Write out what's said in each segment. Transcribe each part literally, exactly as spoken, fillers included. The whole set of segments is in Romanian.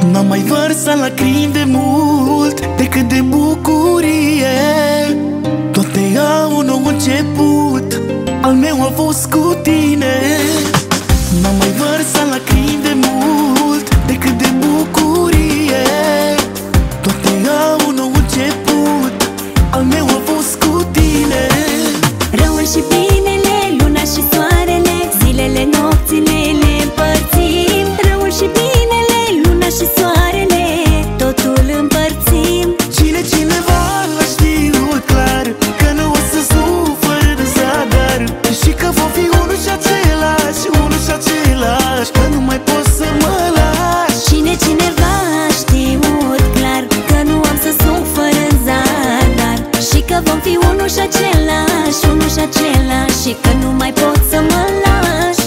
N-am mai vărsat lacrimi de mult, decât de bucurie. Toate au un nou început, al meu a fost cu tine. N-am mai vărsat lacrimi de mult, decât de bucurie. Toate au un nou început, al meu a fost cu tine. Răul și binele, luna și soarele, zilele, nopțile le împărțim. Răul și binele, luna și soarele, totul împărțim. Cine cineva l-a știut clar că nu o să sufăr de zadar, și că vom fi unul și același, unul și același, că nu mai pot să mă lași. Cine cineva a știut clar că nu am să sufăr în zadar, și că vom fi unul și același, unul și același, și că nu mai pot să mă lași.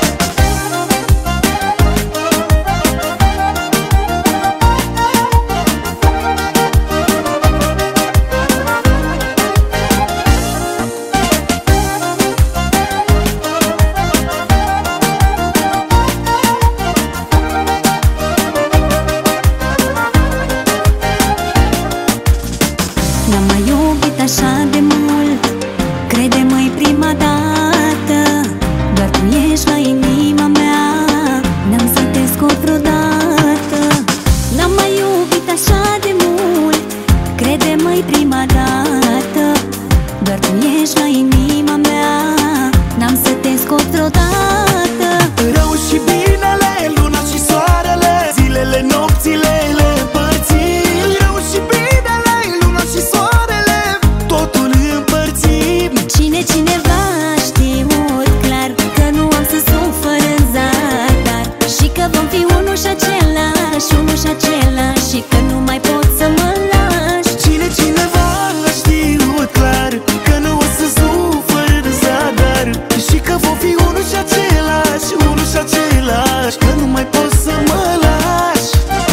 N-am mai iubit așa de mult, crede-mă-i prima dată. Doar tu ești la inima mea, n-am să te scot vreodată. N-am mai iubit așa de mult, crede-mă-i prima dată. Doar tu ești la inima mea, n-am să te scot vreodată. Rău și binele, luna și soarele, zilele, nopțile le împărțim. Rău și binele, luna și soarele, totul împărțim. Cine cineva a știut clar că nu am să sufăr în zadar, și că vom fi unul și același, unul și același, și că nu mai pot să mă lași. Cine cineva l-a știut clar că nu o să sufăr de zadar, și că vom fi unul și același, unul și același, că nu mai pot să mă lași.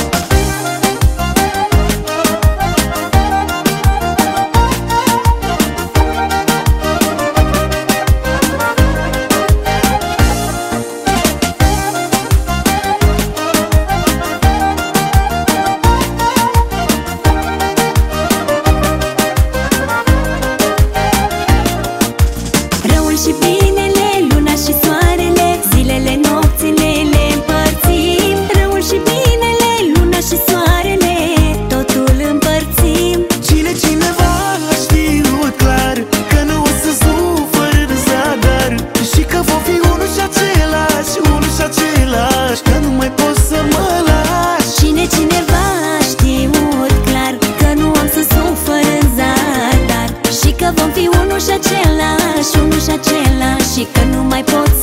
Răul și binele, luna și soarele, zilele, nopțile le împărțim. Răul și binele, luna și soarele, totul împărțim. Cine cineva l-a știut clar că nu o să sufăr de zadar, și că vom fi unul și același, unul și același, că nu mai pot să mă lași. Cine cineva a știut clar că nu am să sufăr în zadar, și că vom fi unul și același, unul și același, și că nu mai pot